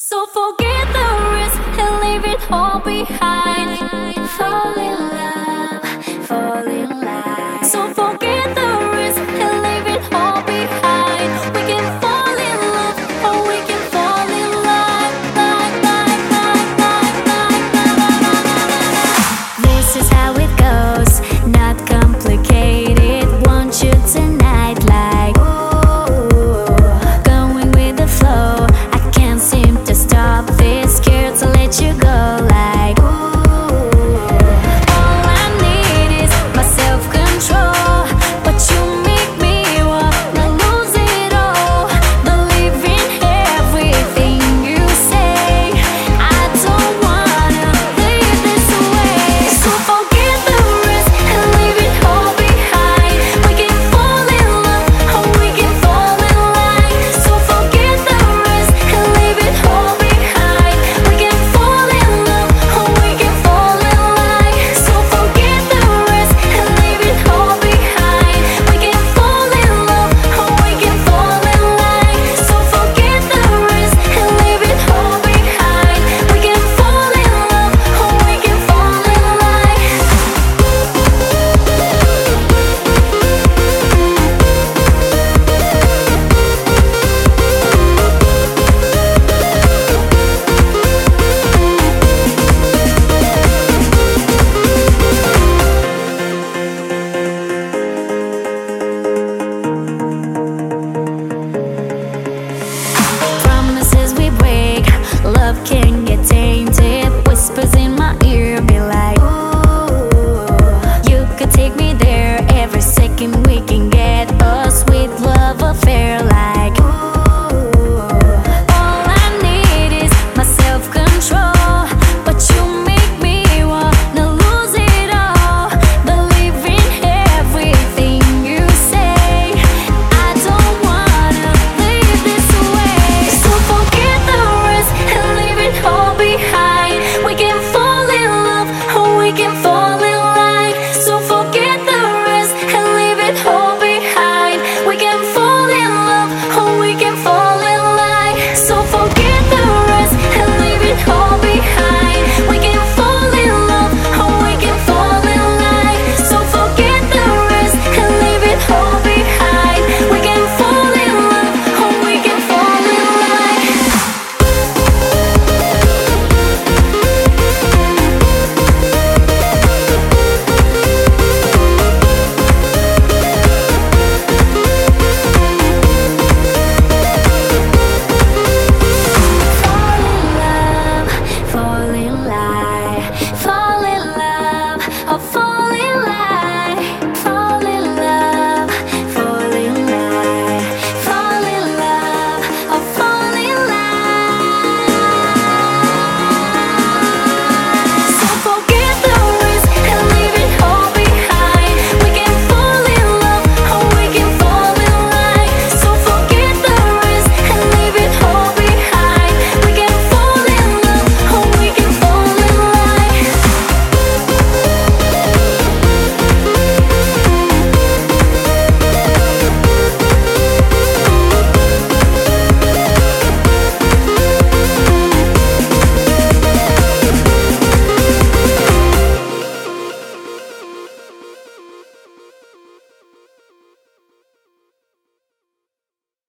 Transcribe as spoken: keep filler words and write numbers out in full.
So forget the risk and leave it all behind. Fall in love, fall in love. So forget the risk and leave it all behind. We can fall in love, or we can fall in love, like, like, like, like, like, like. This is how it goes, not complicated. Want you tonight, like ooh, going with the flow. I can't seem to stop this.